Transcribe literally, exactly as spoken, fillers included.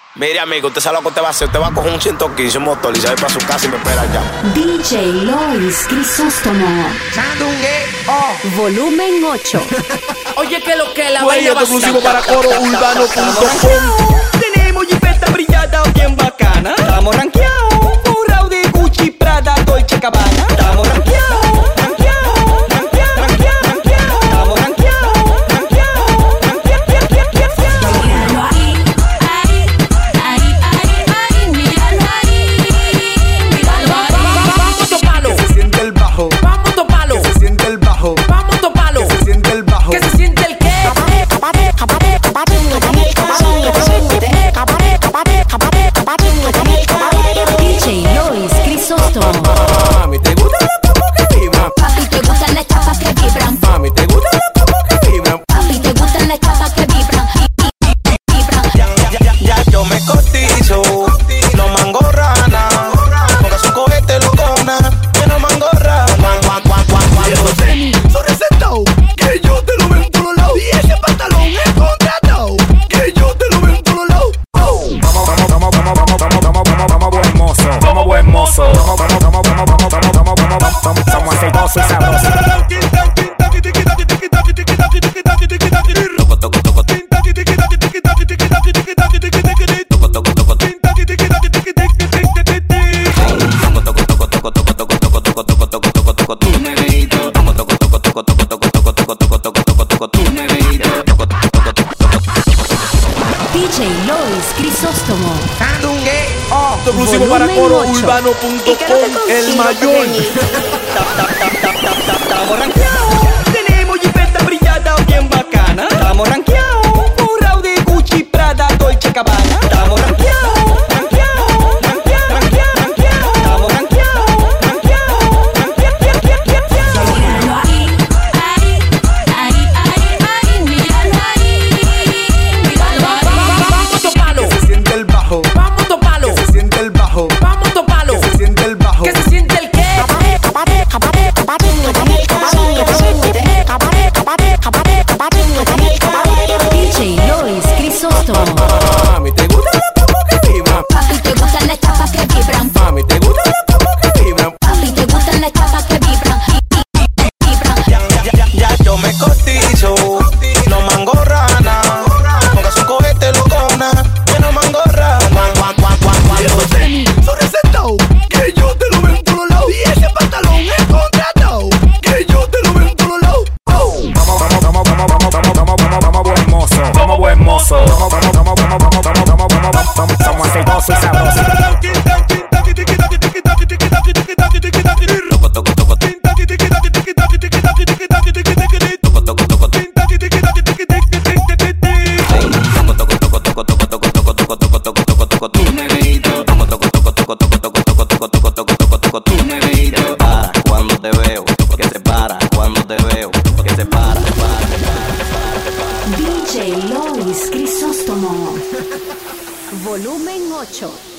Mire, amigo, usted sabe lo que usted va a hacer. Usted va a coger un ciento quince, un motor y se va para su casa y me espera ya. D J Lois Crisóstomo. Volumen ocho. Oye, que lo que la Oye, vaina exclusivo para coro urbano punto com. Tenemos jipeta brillada bien bacana. Estamos rankeados. Forrado de Gucci, Prada, Dolce Gabbana. Estamos rankeados. Rankeados, rankeados, rankeados, rankeados. Estamos rankeados, rankeados, rankeados. Míralo ahí, ahí, ahí, ahí, ahí, míralo ahí, míralo ahí. Vamos a toparlo. Que se siente el bajo. Vamos a toparlo. Que se siente el bajo. Vamos a toparlo. Que se siente el bajo. Que se siente el qué. D J Lois Crisóstomo. Mami, ¿te gusta la como que vibra? Papi, te gustan las chapas que vibran. Mami, ¿te gusta la como que vibra? Papi, te gustan las chapas que vibran. Vibran. Ya, ya, ya, ya yo me cotizo, no mango rana. Ponga su cohete locona, que no mango rana. Guan, guan, guan, guan, guan. Sobre sentado, que yo te lo veo en todos lados. Y ese pantalón es contratado, que yo te lo veo en todos lados. Vamos, vamos, vamos, vamos, vamos, vamos, vamos, vamos, vamos, buen mozo. Vamos, buen mozo. Vamos, vamos, vamos, vamos, vamos, vamos, vamos, vamos, vamos, somos aceitosos y sabrosos. D J Lois Crisóstomo. Exclusivo para Volumen coro ocho. urbano punto com, el mayor. Estamos rankeados. Tenemos jipeta brillada bien bacana. Estamos rankeados. Forrado de Gucci, Prada, Dolce Gabbana. Estamos rankeados. Rankeados, rankeados, rankeados, rankeados. Estamos rankeados. Rankeados, rankeados. Míralo ahí, ahí, ahí, ahí, ahí, míralo ahí, míralo ahí. Vamos a toparlo. Que se siente el bajo. Vamos a toparlo. Que se siente el bajo. Vamos a toparlo. Que se siente el bajo. Que se siente el qué. D J Lois Crisóstomo. Mami, ¿te gusta la como que vibra? Papi, te gustan las chapas que vibran. Mami, ¿te gusta la como que vibra? Papi, te gustan las chapas que vibran. Vibran. Ya, ya, ya, ya yo me cotizo, no mango rana. Ponga su cohete locona, que no mango rana. Guan, guan, guan, guan, guan. Sobre sentado, que yo te lo veo en todos lados. Y ese pantalón es contratado, que yo te lo veo en todos lados. Vamos, vamos, vamos, vamos, vamos, vamos, vamos, vamos, vamos, buen mozo. Vamos, buen mozo. Vamos, vamos, vamos, vamos, vamos, vamos, vamos, vamos, vamos, somos aceitosos y sabrosos. Para cuando te veo, que se para cuando te veo, que se para, para, para. D J Lois Crisóstomo. Volumen ocho.